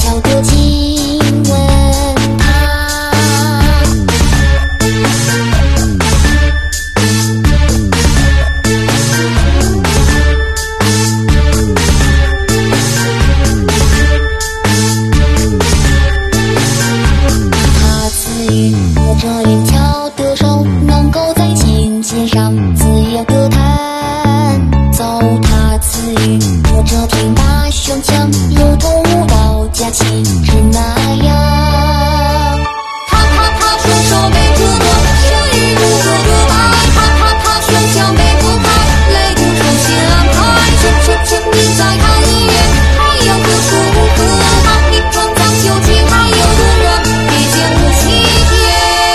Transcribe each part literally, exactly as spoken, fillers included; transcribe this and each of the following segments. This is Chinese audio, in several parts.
巧的亲吻他。他赐予我这灵巧的手，能够在琴弦上自由地弹奏。他赐予我这挺拔胸腔，如同舞蹈家气质那样。他他他双手背着我，身影如歌的爱。他他他喧嚣没不开，擂鼓重新安排。请请请你再看一眼，还有个数个他，你装作究竟还有的人比肩不起天。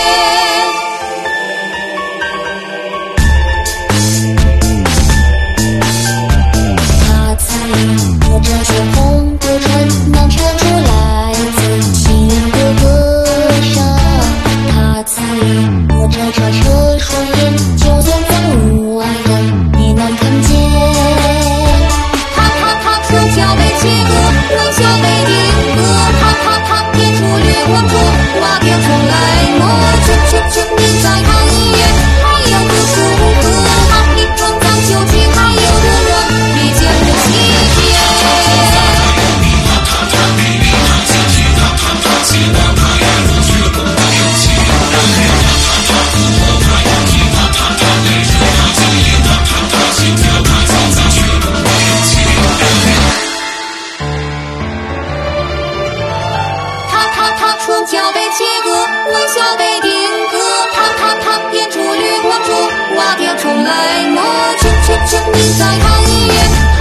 他赐予我这鲜红的唇，能唱出来自心的歌声。他赐予我这灼热双眼，就算在雾霭中也能看见。他他他手脚被切割，微笑被定格。他他他天出掠我捉，挖掉重来过。请请请你再看一眼，还有个数个他，你装作究竟还有的人比肩不起天。他他他双脚被切割，微笑被定格。他他他天出掠我捉，挖掉重来过。请请请你再看一眼。